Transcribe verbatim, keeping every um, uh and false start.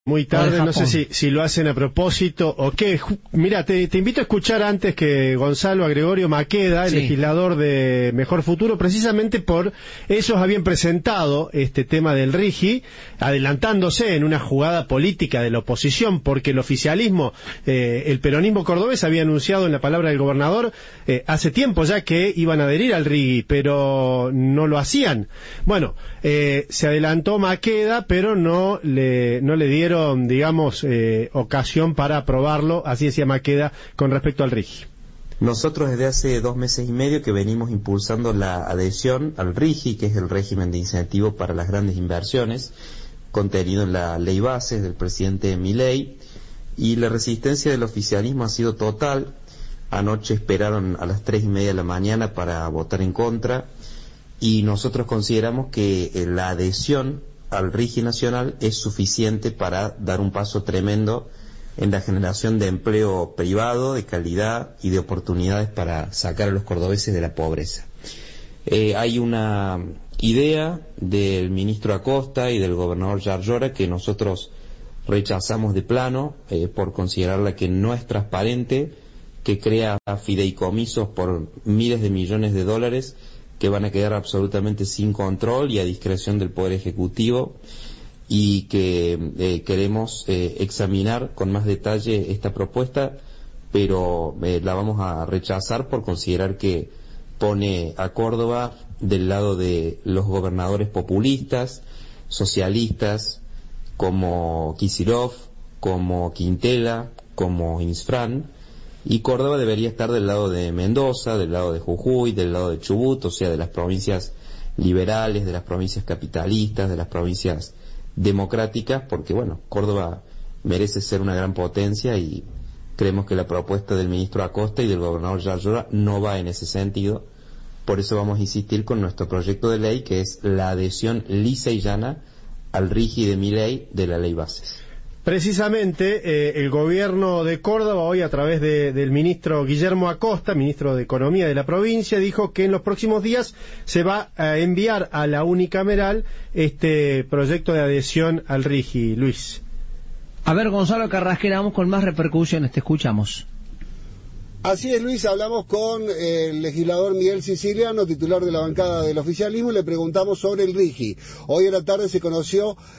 Muy tarde, no sé si, si lo hacen a propósito o qué. Mira, te, te invito a escuchar antes que Gonzalo a Gregorio Maqueda, el sí. legislador de Mejor Futuro, precisamente por ellos habían presentado este tema del RIGI, adelantándose en una jugada política de la oposición, porque el oficialismo, eh, el peronismo cordobés había anunciado en la palabra del gobernador eh, hace tiempo ya que iban a adherir al RIGI, pero no lo hacían. Bueno, eh, se adelantó Maqueda, pero no le, no le dieron digamos, eh, ocasión para aprobarlo, así decía Maqueda, con respecto al RIGI. Nosotros desde hace dos meses y medio que venimos impulsando la adhesión al RIGI, que es el régimen de incentivo para las grandes inversiones, contenido en la ley base del presidente Milei, y la resistencia del oficialismo ha sido total. Anoche esperaron a las tres y media de la mañana para votar en contra, y nosotros consideramos que eh, la adhesión al RIGI nacional es suficiente para dar un paso tremendo en la generación de empleo privado, de calidad y de oportunidades para sacar a los cordobeses de la pobreza. Eh, hay una idea del ministro Acosta y del gobernador Yarlora que nosotros rechazamos de plano eh, por considerarla que no es transparente, que crea fideicomisos por miles de millones de dólares que van a quedar absolutamente sin control y a discreción del Poder Ejecutivo, y que eh, queremos eh, examinar con más detalle esta propuesta, pero eh, la vamos a rechazar por considerar que pone a Córdoba del lado de los gobernadores populistas, socialistas, como Kicillof, como Quintela, como Insfrán, y Córdoba debería estar del lado de Mendoza, del lado de Jujuy, del lado de Chubut, o sea, de las provincias liberales, de las provincias capitalistas, de las provincias democráticas, porque, bueno, Córdoba merece ser una gran potencia y creemos que la propuesta del ministro Acosta y del gobernador Yarlora no va en ese sentido. Por eso vamos a insistir con nuestro proyecto de ley, que es la adhesión lisa y llana al RIGI de Milei de la ley bases. Precisamente eh, el gobierno de Córdoba hoy a través de, del ministro Guillermo Acosta, ministro de Economía de la provincia, dijo que en los próximos días se va a enviar a la unicameral este proyecto de adhesión al RIGI. Luis. A ver, Gonzalo Carrasquera, vamos con más repercusiones, te escuchamos. Así es, Luis, hablamos con el legislador Miguel Siciliano, titular de la bancada del oficialismo, y le preguntamos sobre el RIGI. Hoy en la tarde se conoció